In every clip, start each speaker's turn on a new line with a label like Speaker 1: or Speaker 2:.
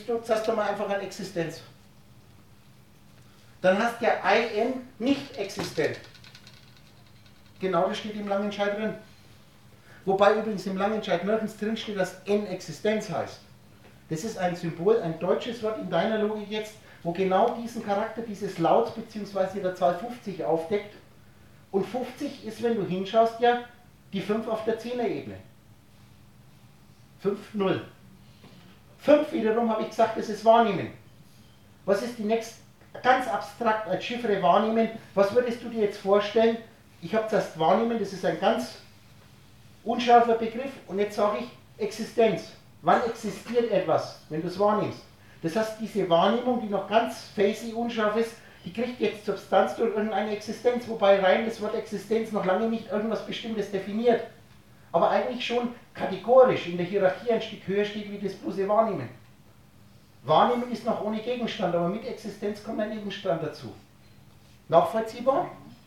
Speaker 1: nimmst du zuerst einmal einfach an Existenz. Dann hast du ja IN nicht existent. Genau das steht im Langenscheid drin. Wobei übrigens im Langenscheid nirgends drin steht, dass N Existenz heißt. Das ist ein Symbol, ein deutsches Wort in deiner Logik jetzt, wo genau diesen Charakter, dieses Laut bzw. der Zahl 50 aufdeckt. Und 50 ist, wenn du hinschaust, ja die 5 auf der 10er Ebene. 5, 0. 5 wiederum habe ich gesagt, das ist Wahrnehmen. Was ist die nächste, ganz abstrakt als Chiffre Wahrnehmen, was würdest du dir jetzt vorstellen? Ich habe zuerst Wahrnehmen, das ist ein ganz unscharfer Begriff, und jetzt sage ich Existenz. Wann existiert etwas, wenn du es wahrnimmst? Das heißt, diese Wahrnehmung, die noch ganz facey unscharf ist, die kriegt jetzt Substanz durch irgendeine Existenz, wobei rein das Wort Existenz noch lange nicht irgendwas Bestimmtes definiert. Aber eigentlich schon kategorisch in der Hierarchie ein Stück höher steht wie das bloße Wahrnehmen. Wahrnehmen ist noch ohne Gegenstand, aber mit Existenz kommt ein Gegenstand dazu. Nachvollziehbar?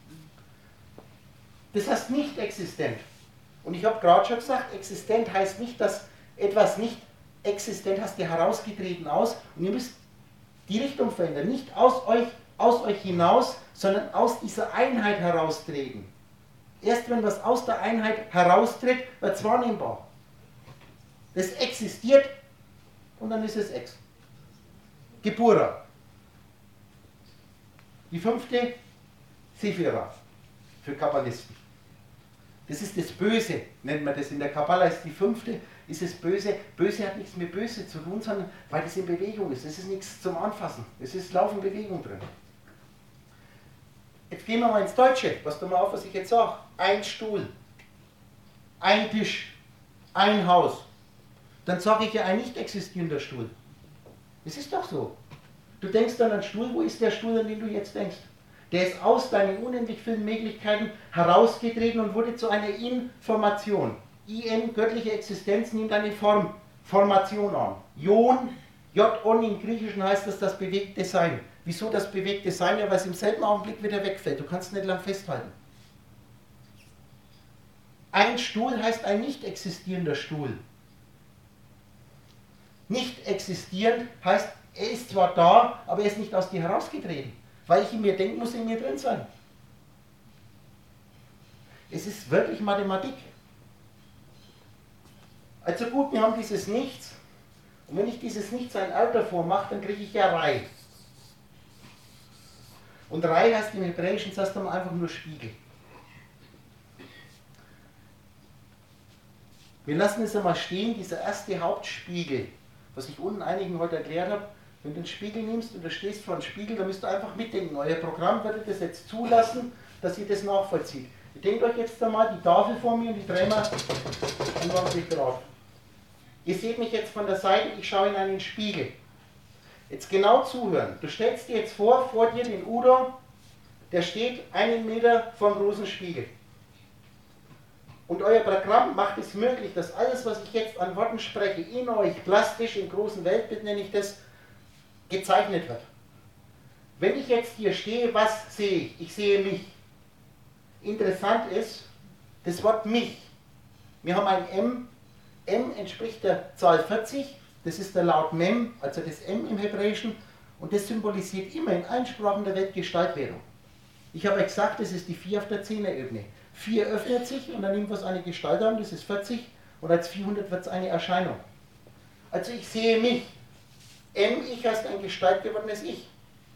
Speaker 1: Das heißt nicht existent. Und ich habe gerade schon gesagt, existent heißt nicht, dass etwas nicht existent hast, ihr herausgetreten aus, und ihr müsst die Richtung verändern. Nicht aus euch hinaus, sondern aus dieser Einheit heraustreten. Erst wenn was aus der Einheit heraustritt, wird es wahrnehmbar. Das existiert und dann ist es Ex. Gebura. Die 5. Sephira für Kabbalisten. Das ist das Böse, nennt man das in der Kabbala, ist die 5. ist es Böse. Böse hat nichts mit Böse zu tun, sondern weil es in Bewegung ist. Es ist nichts zum Anfassen. Es ist laufend Bewegung drin. Jetzt gehen wir mal ins Deutsche. Passt doch mal auf, was ich jetzt sage. Ein Stuhl, ein Tisch, ein Haus. Dann sage ich ja ein nicht existierender Stuhl. Es ist doch so. Du denkst an einen Stuhl, wo ist der Stuhl, an den du jetzt denkst? Der ist aus deinen unendlich vielen Möglichkeiten herausgetreten und wurde zu einer Information. IN, göttliche Existenz, nimmt eine Formation an. Jon, J-On im Griechischen heißt das bewegte Sein. Wieso das bewegte Sein? Ja, weil es im selben Augenblick wieder wegfällt. Du kannst es nicht lang festhalten. Ein Stuhl heißt ein nicht existierender Stuhl. Nicht existierend heißt, er ist zwar da, aber er ist nicht aus dir herausgetreten. Weil ich in mir denke, muss er in mir drin sein. Es ist wirklich Mathematik. Also gut, wir haben dieses Nichts. Und wenn ich dieses Nichts ein Alter vormache, dann kriege ich ja Rai. Und Rai heißt im Hebräischen zuerst einmal einfach nur Spiegel. Wir lassen es einmal stehen, dieser erste Hauptspiegel, was ich unten einigen heute erklärt habe. Wenn du den Spiegel nimmst und du stehst vor einem Spiegel, dann müsst ihr einfach mitdenken. Euer Programm würde das jetzt zulassen, dass ihr das nachvollzieht. Ihr denkt euch jetzt einmal die Tafel vor mir und die drehen wir an 90 Grad. Ihr seht mich jetzt von der Seite, ich schaue in einen Spiegel. Jetzt genau zuhören. Du stellst dir jetzt vor dir den Udo, der steht 1 Meter vor dem großen Spiegel. Und euer Programm macht es möglich, dass alles, was ich jetzt an Worten spreche, in euch plastisch, im großen Weltbild nenne ich das, gezeichnet wird. Wenn ich jetzt hier stehe, was sehe ich? Ich sehe mich. Interessant ist, das Wort mich. Wir haben ein M. M entspricht der Zahl 40. Das ist der Laut Mem, also das M im Hebräischen. Und das symbolisiert immer in allen Sprachen der Welt Gestaltwerdung. Ich habe gesagt, das ist die 4 auf der 10er Ebene. 4 öffnet sich und dann nimmt was eine Gestalt an, das ist 40. Und als 400 wird es eine Erscheinung. Also ich sehe mich. M-Ich heißt ein gestaltgewordenes Ich.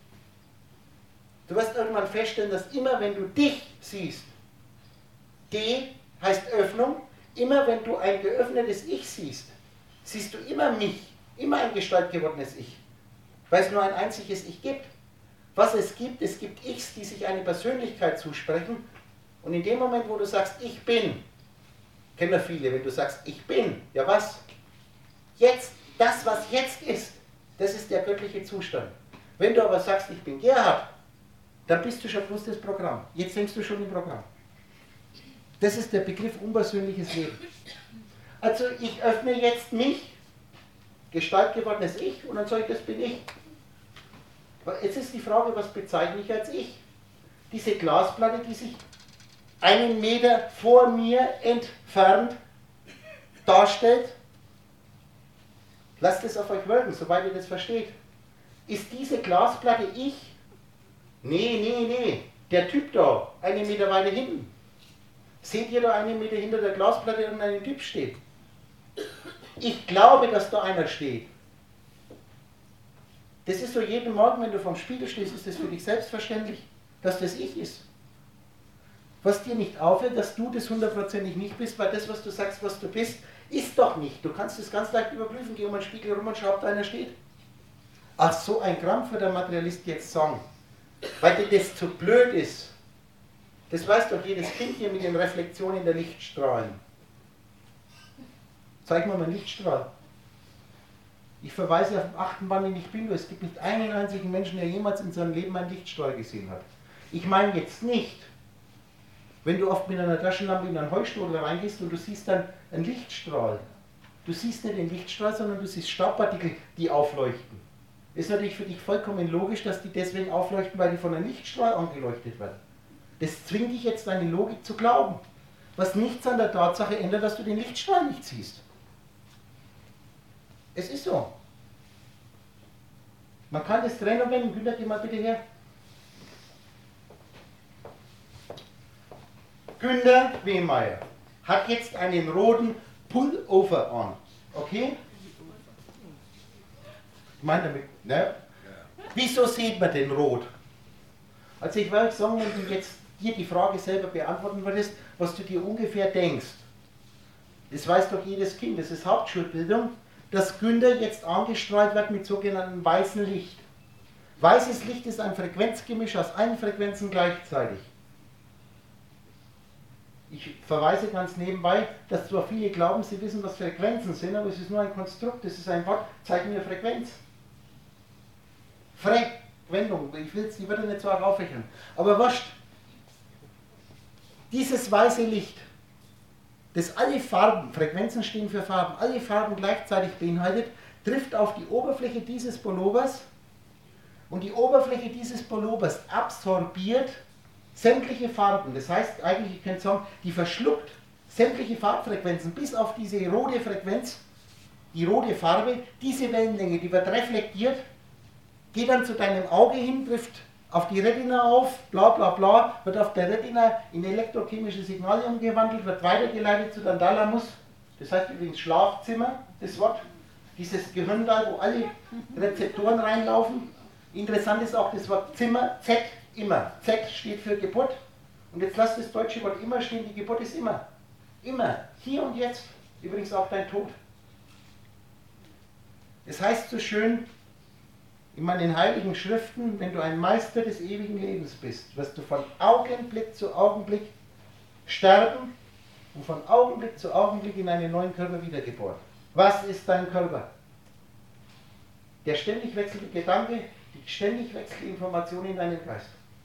Speaker 1: Du wirst irgendwann feststellen, dass immer wenn du dich siehst, G heißt Öffnung, immer wenn du ein geöffnetes Ich siehst, siehst du immer mich, immer ein gestaltgewordenes Ich. Weil es nur ein einziges Ich gibt. Was es gibt Ichs, die sich eine Persönlichkeit zusprechen, und in dem Moment, wo du sagst, ich bin, kennen wir viele, wenn du sagst, ich bin, ja was? Jetzt, das was jetzt ist, das ist der göttliche Zustand. Wenn du aber sagst, ich bin Gerhard, dann bist du schon bloß das Programm. Jetzt denkst du schon im Programm. Das ist der Begriff unpersönliches Leben. Also ich öffne jetzt mich, gestaltgewordenes Ich, und dann sage ich, das bin ich. Jetzt ist die Frage, was bezeichne ich als Ich? Diese Glasplatte, die sich 1 Meter vor mir entfernt darstellt, Lasst es auf euch wirken, soweit ihr das versteht. Ist diese Glasplatte ich? Nee. Der Typ da, 1 Meter weiter hinten. Seht ihr da 1 Meter hinter der Glasplatte irgendeinen Typ steht? Ich glaube, dass da einer steht. Das ist so jeden Morgen, wenn du vorm Spiegel stehst, ist das für dich selbstverständlich, dass das ich ist. Was dir nicht auffällt, dass du das 100%ig nicht bist, weil das, was du sagst, was du bist, ist doch nicht. Du kannst das ganz leicht überprüfen, geh um den Spiegel rum und schau, ob da einer steht. Ach, so ein Krampf wird der Materialist jetzt sagen, weil dir das zu blöd ist. Das weiß doch jedes Kind hier mit den Reflexionen der Lichtstrahlen. Zeig mal meinen Lichtstrahl. Ich verweise auf den 8. Band, den ich bin. Es gibt nicht einen einzigen Menschen, der jemals in seinem Leben einen Lichtstrahl gesehen hat. Ich meine jetzt nicht, wenn du oft mit einer Taschenlampe in einen Heustodel reingehst und du siehst dann einen Lichtstrahl. Du siehst nicht den Lichtstrahl, sondern du siehst Staubpartikel, die aufleuchten. Ist natürlich für dich vollkommen logisch, dass die deswegen aufleuchten, weil die von einem Lichtstrahl angeleuchtet werden. Das zwingt dich jetzt, deine Logik zu glauben. Was nichts an der Tatsache ändert, dass du den Lichtstrahl nicht siehst. Es ist so. Man kann das trennen, wenn Günther, geh mal bitte her. Günther Wehmeier hat jetzt einen roten Pullover an. Okay? Ich meine damit, ne? Wieso sieht man den rot? Also ich wollte sagen, wenn du jetzt dir die Frage selber beantworten würdest, was du dir ungefähr denkst. Das weiß doch jedes Kind, das ist Hauptschulbildung, dass Günther jetzt angestrahlt wird mit sogenannten weißem Licht. Weißes Licht ist ein Frequenzgemisch aus allen Frequenzen gleichzeitig. Ich verweise ganz nebenbei, dass zwar viele glauben, sie wissen, was Frequenzen sind, aber es ist nur ein Konstrukt, es ist ein Wort, zeig mir Frequenz. Frequentung, ich würde nicht so aufrechnen. Aber wurscht, dieses weiße Licht, das alle Farben, Frequenzen stehen für Farben, alle Farben gleichzeitig beinhaltet, trifft auf die Oberfläche dieses Pullovers und die Oberfläche dieses Pullovers absorbiert sämtliche Farben. Das heißt eigentlich, ich könnte sagen, die verschluckt sämtliche Farbfrequenzen bis auf diese rote Frequenz, die rote Farbe, diese Wellenlänge, die wird reflektiert, geht dann zu deinem Auge hin, trifft auf die Retina auf, bla bla bla, wird auf der Retina in elektrochemische Signale umgewandelt, wird weitergeleitet zu deinem Thalamus, das heißt übrigens Schlafzimmer, das Wort, dieses Gehirnteil, wo alle Rezeptoren reinlaufen. Interessant ist auch das Wort Zimmer, Z, immer. Z steht für Geburt. Und jetzt lasst das deutsche Wort immer stehen, die Geburt ist immer. Immer, hier und jetzt. Übrigens auch dein Tod. Es heißt so schön, in meinen heiligen Schriften, wenn du ein Meister des ewigen Lebens bist, wirst du von Augenblick zu Augenblick sterben und von Augenblick zu Augenblick in einen neuen Körper wiedergeboren. Was ist dein Körper? Der ständig wechselnde Gedanke, die ständig wechselnde Information in deinem Geist.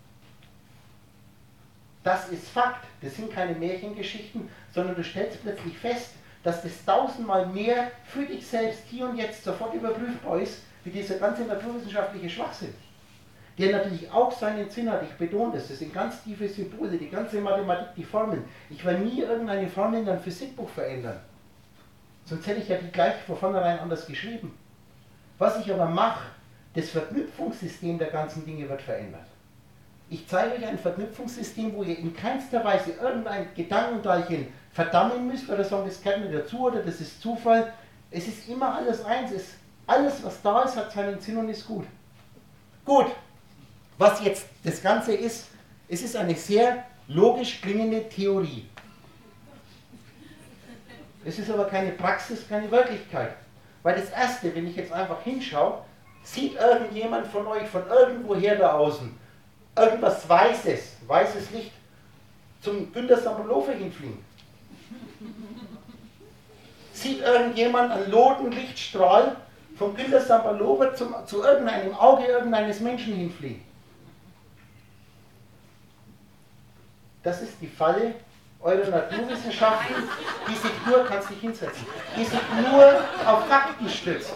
Speaker 1: Das ist Fakt, das sind keine Märchengeschichten, sondern du stellst plötzlich fest, dass das 1000-mal mehr für dich selbst hier und jetzt sofort überprüfbar ist, wie dieser ganze naturwissenschaftliche Schwachsinn, der natürlich auch seinen Sinn hat. Ich betone das sind ganz tiefe Symbole, die ganze Mathematik, die Formeln. Ich werde nie irgendeine Formel in einem Physikbuch verändern, sonst hätte ich ja die gleich von vornherein anders geschrieben. Was ich aber mache, das Verknüpfungssystem der ganzen Dinge wird verändert. Ich zeige euch ein Verknüpfungssystem, wo ihr in keinster Weise irgendein Gedankenteilchen verdammen müsst oder sagen, das gehört mir dazu oder das ist Zufall. Es ist immer alles eins. Alles, was da ist, hat seinen Sinn und ist gut. Gut, was jetzt das Ganze ist, es ist eine sehr logisch klingende Theorie. Es ist aber keine Praxis, keine Wirklichkeit. Weil das Erste, wenn ich jetzt einfach hinschaue, sieht irgendjemand von euch von irgendwoher da außen irgendwas weißes Licht zum Günther Sambolova hinfliegen. Sieht irgendjemand einen roten Lichtstrahl vom Günther Sambolova zu irgendeinem Auge irgendeines Menschen hinfliegen. Das ist die Falle eurer Naturwissenschaften, die sich nur, kannst dich hinsetzen, die sich nur auf Fakten stützt.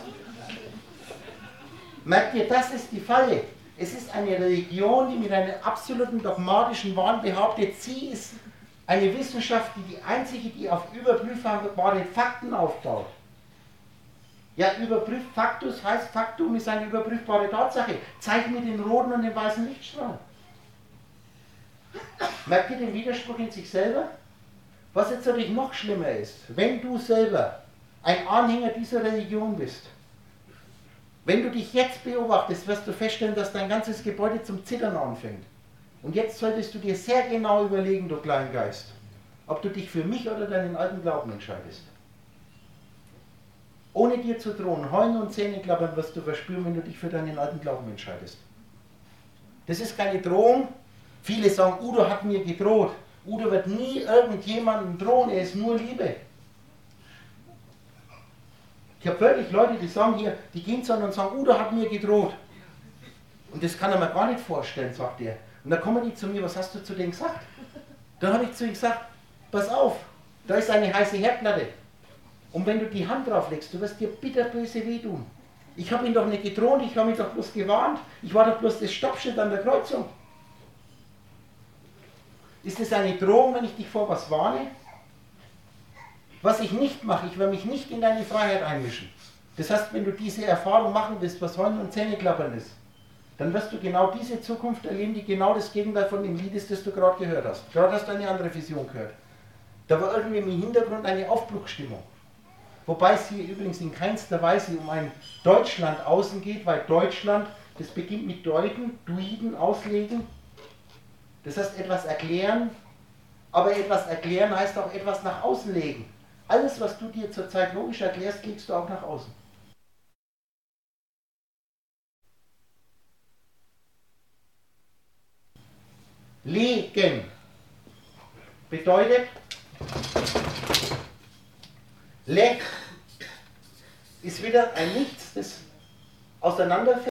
Speaker 1: Merkt ihr, das ist die Falle. Es ist eine Religion, die mit einem absoluten dogmatischen Wahn behauptet, sie ist eine Wissenschaft, die einzige, die auf überprüfbare Fakten aufbaut. Ja, überprüf Faktus heißt, Faktum ist eine überprüfbare Tatsache. Zeig mir den roten und den weißen Lichtstrahl. Merkt ihr den Widerspruch in sich selber? Was jetzt natürlich noch schlimmer ist, wenn du selber ein Anhänger dieser Religion bist, wenn du dich jetzt beobachtest, wirst du feststellen, dass dein ganzes Gebäude zum Zittern anfängt. Und jetzt solltest du dir sehr genau überlegen, du Kleingeist, ob du dich für mich oder deinen alten Glauben entscheidest. Ohne dir zu drohen, heulen und Zähne klappern wirst du verspüren, wenn du dich für deinen alten Glauben entscheidest. Das ist keine Drohung. Viele sagen, Udo hat mir gedroht. Udo wird nie irgendjemandem drohen, er ist nur Liebe. Ich habe wirklich Leute, die sagen hier, die gehen zu und sagen, Udo hat mir gedroht. Und das kann er mir gar nicht vorstellen, sagt er. Und dann kommen die zu mir, was hast du zu denen gesagt? Dann habe ich zu ihm gesagt, pass auf, da ist eine heiße Herdplatte. Und wenn du die Hand drauf legst, du wirst dir bitterböse wehtun. Ich habe ihn doch nicht gedroht, ich habe ihn doch bloß gewarnt. Ich war doch bloß das Stoppschild an der Kreuzung. Ist es eine Drohung, wenn ich dich vor was warne? Was ich nicht mache, ich will mich nicht in deine Freiheit einmischen. Das heißt, wenn du diese Erfahrung machen willst, was Heulen und Zähneklappern ist, dann wirst du genau diese Zukunft erleben, die genau das Gegenteil von dem Lied ist, das du gerade gehört hast. Gerade hast du eine andere Vision gehört. Da war irgendwie im Hintergrund eine Aufbruchsstimmung. Wobei es hier übrigens in keinster Weise um ein Deutschland außen geht, weil Deutschland, das beginnt mit Deuten, Duiden, Auslegen. Das heißt etwas erklären, aber etwas erklären heißt auch etwas nach außen legen. Alles, was du dir zurzeit logisch erklärst, legst du auch nach außen. Legen bedeutet, Leg ist wieder ein Nichts, das auseinanderfällt.